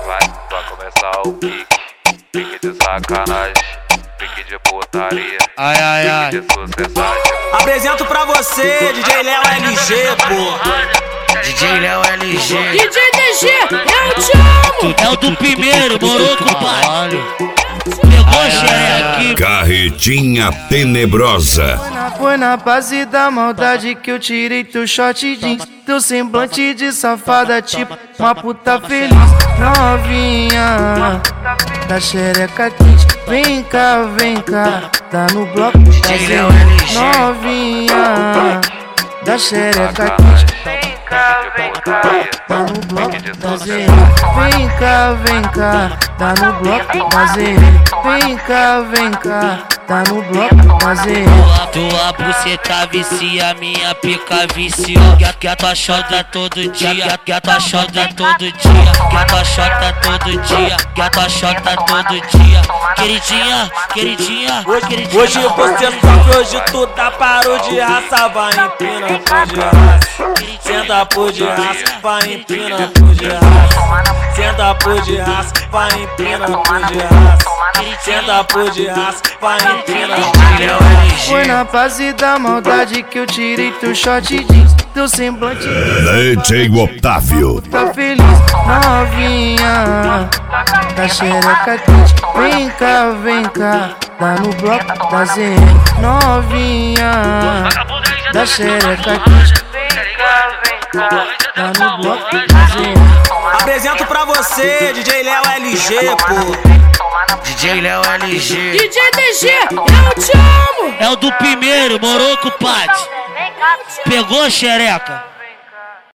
Vai começar o pique de sacanagem, pique de putaria, pique de sucessagem. Apresento pra você, DJ Léo LG, pô. DJ Léo LG. DJ DG, eu te amo. É o do primeiro, morou, compadre. Pegou xereque. Carretinha tenebrosa. Foi na base da maldade que eu tirei teu short jeans. Teu semblante de safada, tipo uma puta feliz. Novinha da xereca quente. Vem cá, tá no bloco da novinha da xereca quente. Vem cá, tá no bloco da ZN. Vem cá, tá no bloco da ZN. Vem cá, tá no bloco da ZN. Tua buceta vicia, minha pica viciou. Que a tua chota todo dia, que a tua chota todo dia, que a tua chota todo dia, que a tua chota todo dia. Queridinha, queridinha, queridinha. Hoje você sofre, hoje tu tá parou de raça. Vai empina por de raça. Senta por de raça, vai empina por de raça. Senta por de raça, vai empina por de raça. Senta por de raça, vai empina por de raça. Foi na base da maldade que eu tirei teu short jeans. Teu semblante DJ Otávio. tá feliz, novinha da xereca quente. Vem cá, tá no bloco da ZN. Novinha da xereca quente. Vem cá, tá no bloco da ZN. Apresento pra você, DJ Léo LG, pô. DJ Léo LG. DJ DG, eu te amo. É o do primeiro, morou, compadre. Pegou xereca.